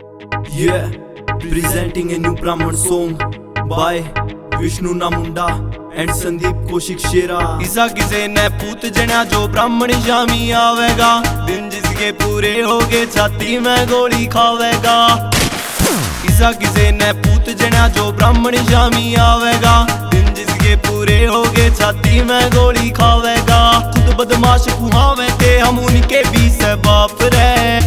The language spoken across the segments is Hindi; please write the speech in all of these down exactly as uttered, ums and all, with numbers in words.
Yeah, presenting a new Brahman song by Vishnu Namunda and Sandeep Koshik Shera। इसा किसे ने पूत जना जो ब्राह्मण शामी आवेगा, दिन जिसके पूरे होगे छाती में गोली खावेगा। इसा किसे ने पूत जना जो ब्राह्मण शामी आवेगा, दिन जिसके पूरे होगे छाती में गोली खावेगा। खुद बदमाश कुहावे थे हम उनके भी से बाप रे।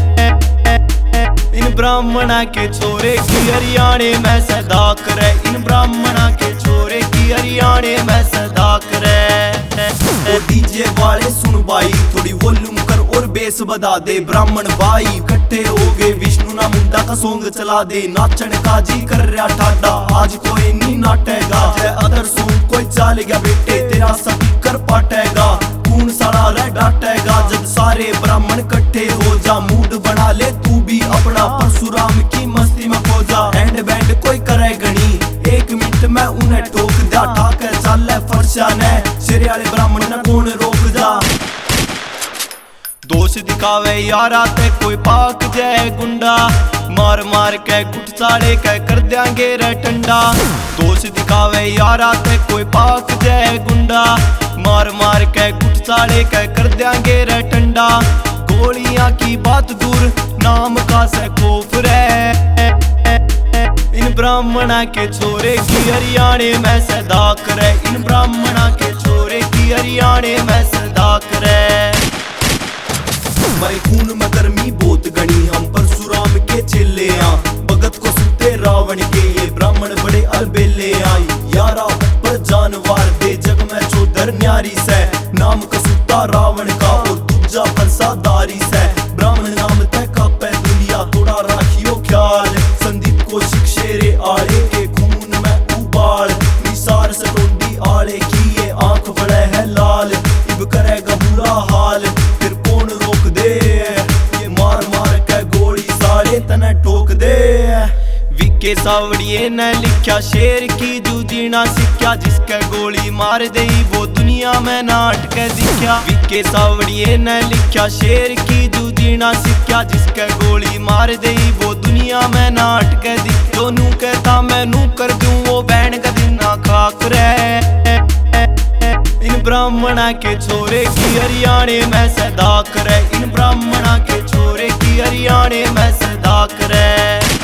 इन ब्राह्मणा के छोरे की हरियाणे में सदा करे, इन ब्राह्मणा के छोरे की हरियाणे में सदा करे। ओ डीजे वाले सुन भाई, थोड़ी वॉल्यूम कर और बेस बजा दे। ब्राह्मण भाई इकट्ठे हो गए, विष्णु ना मुंडा का सॉन्ग चला दे। नाचन का जी कर रहा ठाडा, आज कोई नहीं नाटेगा। जय अदर सॉन्ग कोई चाल गया बेटे, तेरा स्पीकर पाटेगा। कौन सारा रह डाटेगा, जब सारे ब्राह्मण इकट्ठे हो जा। मूड बना ले तू भी अपना, परशुराम की मस्ती में खो जा। हैंड बैंड कोई करे गणी, एक मिनट में उन्हें ठोक जा। ठाकर चल फरशा ने शेरे वाले ब्राह्मण ने कौन रोक जा। दोष दिखावे यारा ते कोई पाक जय गुंडा, मार मार के गुट साड़े के कर देंगे रे ठंडा। दोष दिखावे यारा ते कोई पाक जय गुंडा, मार मार के गुट साड़े के कर देंगे रे ठंडा। गोलियां की बात दूर, नाम का से खौफ रे। इन ब्राह्मणा के छोरे की हरियाणे में सदा करे, इन ब्राह्मणा के छोरे की हरियाणे में सदा करे। हमारे खून में गर्मी बहुत गणी, हम परशुराम के चेले आ। भगत को सुनते रावण के, ये ब्राह्मण बड़े अलबेले आई। यारा पर जानवर दे जग में चौधर न्यारी से। नाम का सुता रावण का और दूजा फलसादारी से। ब्राह्मण नाम तय का पे दुनिया, थोड़ा राखियो ख्याल। संदीप कोशिक शेरे आले के खून में उबाल। निसार से टोंडी आले की ये आंख बड़े है लाल। इब करेगा बुरा हाल, फिर कौन रोक दे। ये मार मार के गोली साले तने ठोक दे। विके सावड़िए ने लिखा शेर की जूझना सिक्ख्या, जिसके गोली मार दे वो दुनिया में नाट के दिखा। विके सावड़िए ने लिखा शेर की जूझना सिक्ख्या, जिसके गोली मार दे वो दुनिया में नाट के दिख। जो नू कहता मैं नू कर दूं, वो बहन का दिन ना खाक रे। इन ब्राह्मणा के छोरे की हरियाणे में सदा करे, इन ब्राह्मणा के छोरे की हरियाणे में सदा करे।